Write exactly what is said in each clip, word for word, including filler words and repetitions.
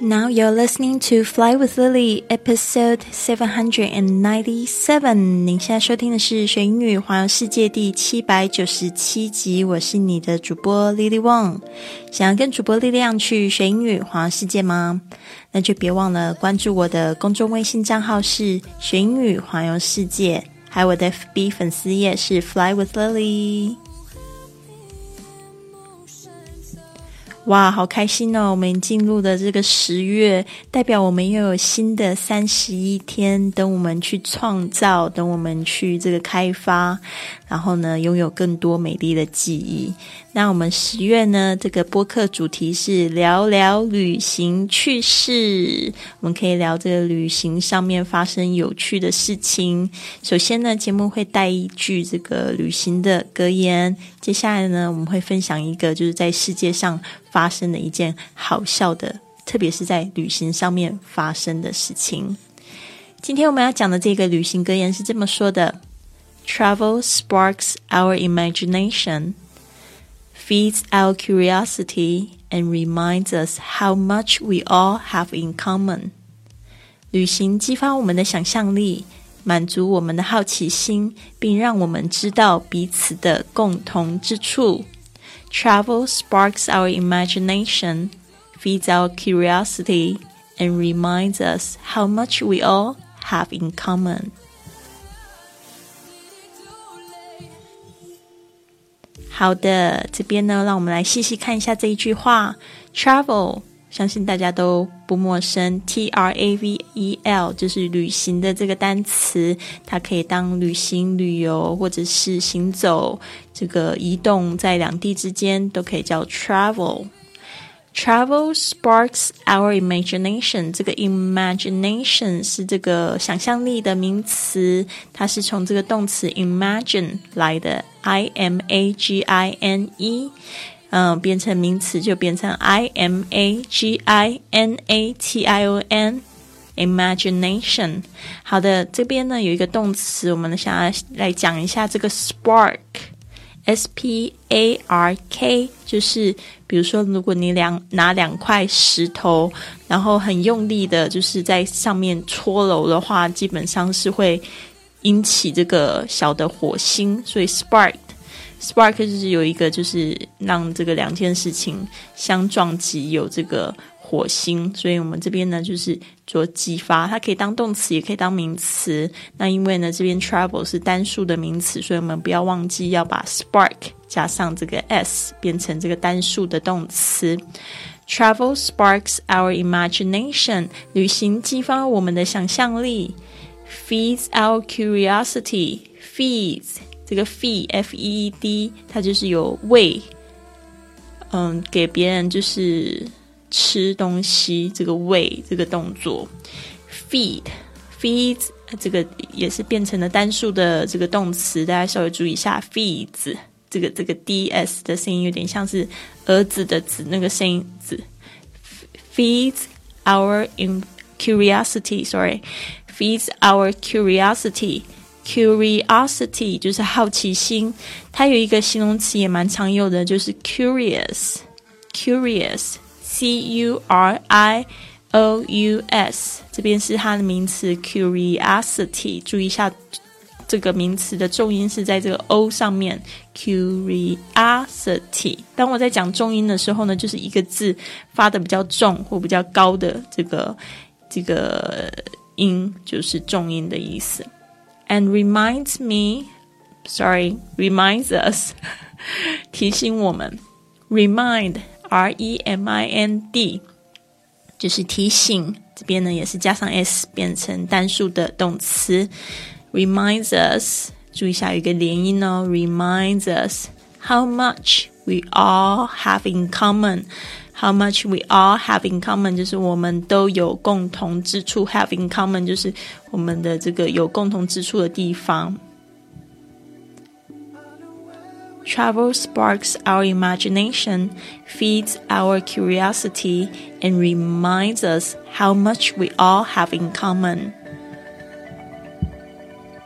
Now you're listening to Fly with Lily, episode seven ninety-seven. 您现在收听的是学英语环游世界第七百九十七集，我是你的主播 Lily Wong。想要跟主播力量去学英语环游世界吗？那就别忘了关注我的公众微信账号是学英语环游世界，还有我的 F B 粉丝页是 Fly with Lily。哇，好开心哦！我们进入的这个十月，代表我们又有新的三十一天，等我们去创造，等我们去这个开发，然后呢，拥有更多美丽的记忆。那我们十月呢，这个播客主题是聊聊旅行趣事，我们可以聊这个旅行上面发生有趣的事情。首先呢，节目会带一句这个旅行的格言，接下来呢，我们会分享一个就是在世界上发生的一件好笑的，特别是在旅行上面发生的事情。今天我们要讲的这个旅行格言是这么说的： Travel sparks our imagination, feeds our curiosity, and reminds us how much we all have in common. 旅行激发我们的想象力，满足我们的好奇心，并让我们知道彼此的共同之处。Travel sparks our imagination, feeds our curiosity, and reminds us how much we all have in common. 好的，这边呢，让我们来细细看一下这一句话。Travel， 相信大家都不陌生 T R A V E L 就是旅行的这个单词，它可以当旅行、旅游或者是行走，这个移动在两地之间都可以叫 travel。 Travel sparks our imagination， 这个 imagination 是这个想象力的名词，它是从这个动词 imagine 来的 I M A G I N E，嗯，变成名词就变成 I M A G I N A T I O N Imagination。 好的，这边呢有一个动词，我们想要来讲一下这个 spark S P A R K， 就是比如说如果你两拿两块石头，然后很用力的就是在上面戳揉的话，基本上是会引起这个小的火星，所以 spark Spark 就是有一个就是让这个两件事情相撞击有这个火星，所以我们这边呢就是做激发，它可以当动词也可以当名词。那因为呢这边 travel 是单数的名词，所以我们不要忘记要把 spark 加上这个 s 变成这个单数的动词。 Travel sparks our imagination， 旅行激发我们的想象力。 Feeds our curiosity， feeds这个 feed F E E D 它就是有喂，嗯，给别人就是吃东西，这个喂这个动作 feed feeds 这个也是变成了单数的这个动词，大家稍微注意一下 feeds 这个这个 D S 的声音有点像是儿子的子那个声音子 feeds our in curiosity sorry feeds our curiosity Curiosity 就是好奇心，它有一个形容词也蛮常用的，就是 curious Curious C U R I O U S， 这边是它的名词 curiosity， 注意一下这个名词的重音是在这个 O 上面 Curiosity。 当我在讲重音的时候呢，就是一个字发的比较重或比较高的这个这个音，就是重音的意思。And reminds me, sorry, reminds us 提醒我们 Remind, R E M I N D 就是提醒，这边呢也是加上 S 变成单数的动词 Reminds us， 注意一下有一个连音哦 Reminds us how much we all have in common How much we all have in common 就是我们都有共同之处 Have in common 就是我们的这个有共同之处的地方。 Travel sparks our imagination, feeds our curiosity, and reminds us how much we all have in common.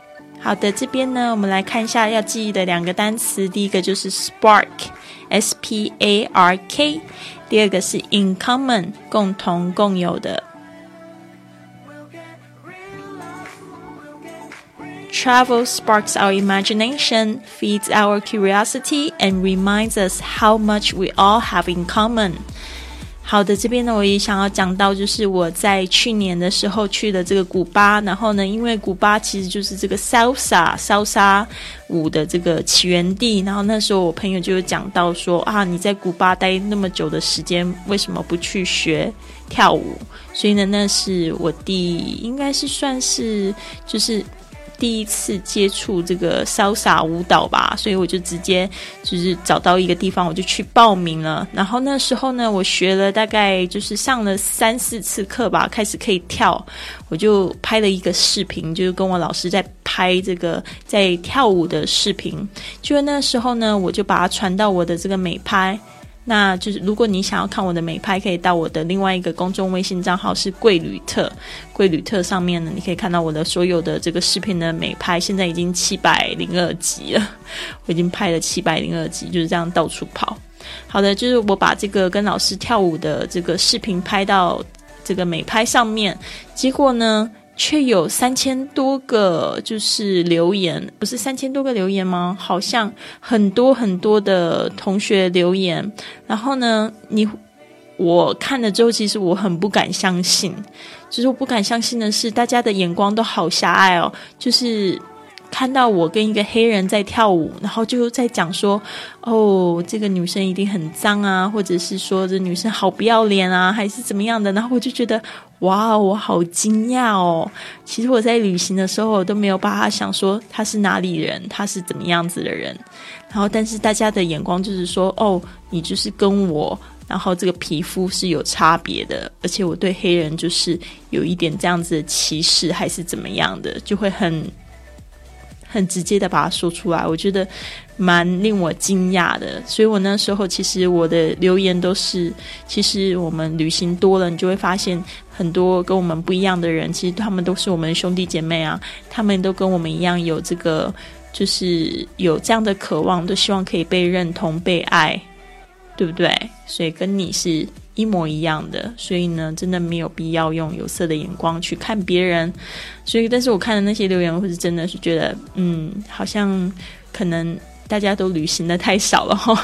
好的，这边呢，我们来看一下要记忆的两个单词。第一个就是 spark S P A R K， 第二个是 in common 共同共有的。Travel sparks our imagination, feeds our curiosity, and reminds us how much we all have in common. 好的，这边呢我也想要讲到，就是我在去年的时候去的这个古巴，然后呢因为古巴其实就是这个 salsa sal莎舞的这个起源地，然后那时候我朋友就有讲到说啊，你在古巴待那么久的时间，为什么不去学跳舞？所以呢那是我第应该是算是就是第一次接触这个salsa舞蹈吧，所以我就直接就是找到一个地方我就去报名了。然后那时候呢我学了大概就是上了三四次课吧，开始可以跳，我就拍了一个视频，就是跟我老师在拍这个在跳舞的视频。就那时候呢我就把它传到我的这个美拍，那就是如果你想要看我的美拍，可以到我的另外一个公众微信账号是贵旅特，贵旅特上面呢你可以看到我的所有的这个视频的美拍，现在已经七百零二集了，我已经拍了七百零二集，就是这样到处跑。好的，就是我把这个跟老师跳舞的这个视频拍到这个美拍上面，结果呢却有三千多个就是留言，不是三千多个留言吗？好像很多很多的同学留言。然后呢你我看了之后其实我很不敢相信，就是我不敢相信的是大家的眼光都好狭隘哦，就是看到我跟一个黑人在跳舞，然后就在讲说哦这个女生一定很脏啊，或者是说这女生好不要脸啊，还是怎么样的。然后我就觉得哇我好惊讶哦，其实我在旅行的时候我都没有把他想说他是哪里人，他是怎么样子的人，然后但是大家的眼光就是说哦你就是跟我然后这个皮肤是有差别的，而且我对黑人就是有一点这样子的歧视还是怎么样的，就会很很直接的把它说出来，我觉得蛮令我惊讶的。所以我那时候其实我的留言都是，其实我们旅行多了你就会发现很多跟我们不一样的人，其实他们都是我们兄弟姐妹啊，他们都跟我们一样有这个就是有这样的渴望，都希望可以被认同被爱，对不对？所以跟你是一模一样的，所以呢真的没有必要用有色的眼光去看别人。所以但是我看的那些留言，我是真的是觉得嗯好像可能大家都旅行的太少了齁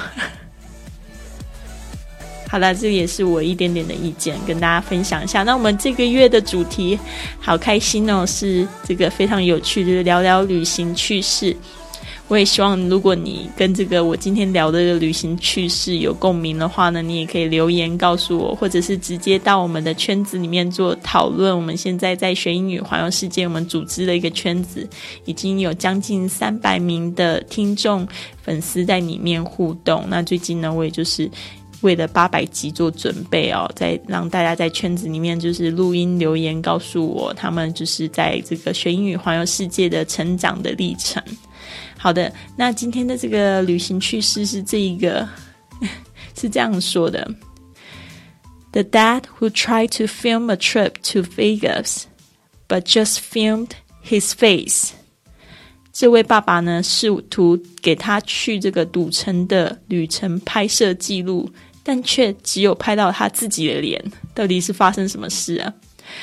好啦，这也是我一点点的意见跟大家分享一下。那我们这个月的主题好开心哦，是这个非常有趣，就是聊聊旅行趣事。我也希望如果你跟这个我今天聊的这个旅行趣事有共鸣的话呢，你也可以留言告诉我，或者是直接到我们的圈子里面做讨论。我们现在在学英语环游世界，我们组织了一个圈子，已经有将近三百名的听众粉丝在里面互动。那最近呢我也就是为了八百集做准备哦，在让大家在圈子里面就是录音留言告诉我他们就是在这个学英语环游世界的成长的历程。好的，那今天的这个旅行趣事是这一个是这样说的 The dad who tried to film a trip to Vegas but just filmed his face。 这位爸爸呢试图给他去这个赌城的旅程拍摄记录，但却只有拍到他自己的脸，到底是发生什么事啊？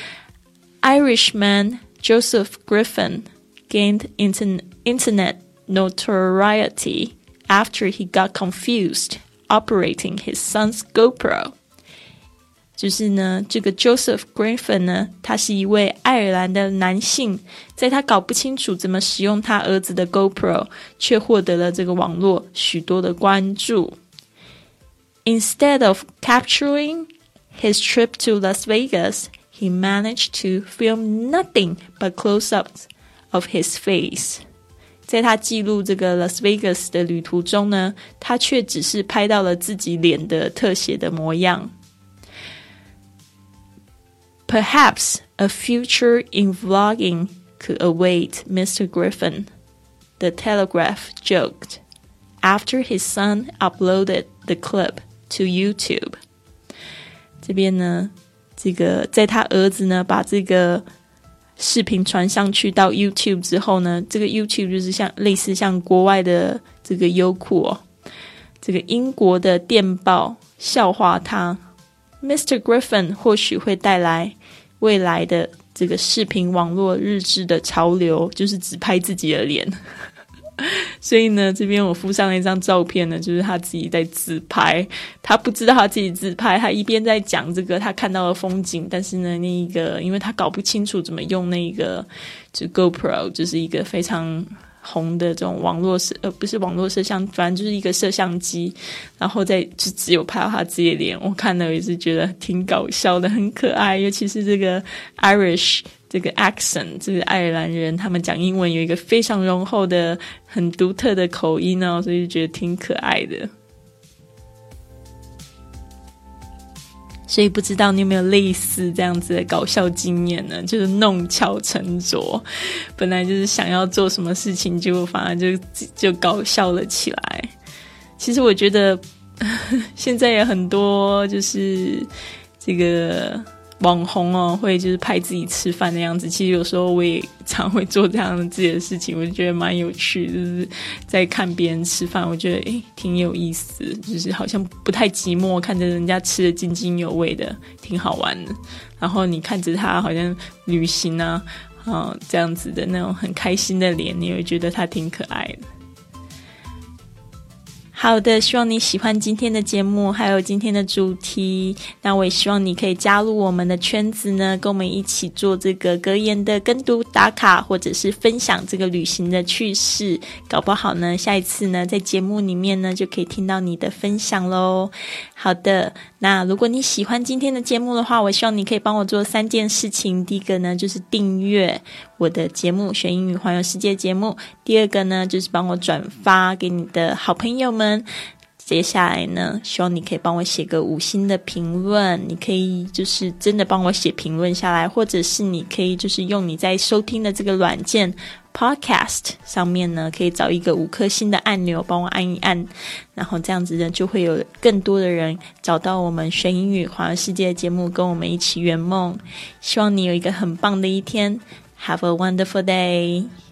Irishman Joseph Griffin gained internet notoriety after he got confused operating his son's GoPro。 就是呢这个 Joseph Griffin 呢他是一位爱尔兰的男性，在他搞不清楚怎么使用他儿子的 GoPro， 却获得了这个网络许多的关注。 Instead of capturing his trip to Las Vegas, he managed to film nothing but close-ups of his face。在他记录这个 Las Vegas 的旅途中呢，他却只是拍到了自己脸的特写的模样。Perhaps a future in vlogging could await Mister Griffin, the Telegraph joked, after his son uploaded the clip to YouTube。 这边呢，这个在他儿子呢把这个视频传上去到 YouTube 之后呢，这个 YouTube 就是像类似像国外的这个优酷哦，这个英国的电报笑话他 Mister Griffin 或许会带来未来的这个视频网络日志的潮流，就是只拍自己的脸所以呢这边我附上了一张照片呢，就是他自己在自拍，他不知道他自己自拍，他一边在讲这个他看到的风景，但是呢那一个因为他搞不清楚怎么用那个就 GoPro 就是一个非常红的这种网络摄呃不是网络摄像，反正就是一个摄像机，然后再就只有拍到他自己的脸，我看了也是觉得挺搞笑的，很可爱，尤其是这个 Irish 这个 accent 这个爱尔兰人，他们讲英文有一个非常浓厚的很独特的口音哦，所以就觉得挺可爱的。所以不知道你有没有类似这样子的搞笑经验呢？就是弄巧成拙，本来就是想要做什么事情，结果反而就就搞笑了起来。其实我觉得现在也很多就是这个网红哦，会就是拍自己吃饭的样子，其实有时候我也常会做这样的自己的事情，我就觉得蛮有趣的，就是在看别人吃饭，我觉得诶挺有意思，就是好像不太寂寞，看着人家吃得津津有味的，挺好玩的。然后你看着他好像旅行啊，哦这样子的那种很开心的脸，你会觉得他挺可爱的。好的，希望你喜欢今天的节目还有今天的主题，那我也希望你可以加入我们的圈子呢，跟我们一起做这个格言的跟读打卡，或者是分享这个旅行的趣事，搞不好呢下一次呢在节目里面呢就可以听到你的分享咯。好的，那如果你喜欢今天的节目的话，我希望你可以帮我做三件事情。第一个呢就是订阅我的节目学英语环游世界节目，第二个呢就是帮我转发给你的好朋友们，接下来呢希望你可以帮我写个五星的评论，你可以就是真的帮我写评论下来，或者是你可以就是用你在收听的这个软件 Podcast 上面呢可以找一个五颗星的按钮帮我按一按，然后这样子呢就会有更多的人找到我们学英语环游世界的节目，跟我们一起圆梦。希望你有一个很棒的一天， Have a wonderful day.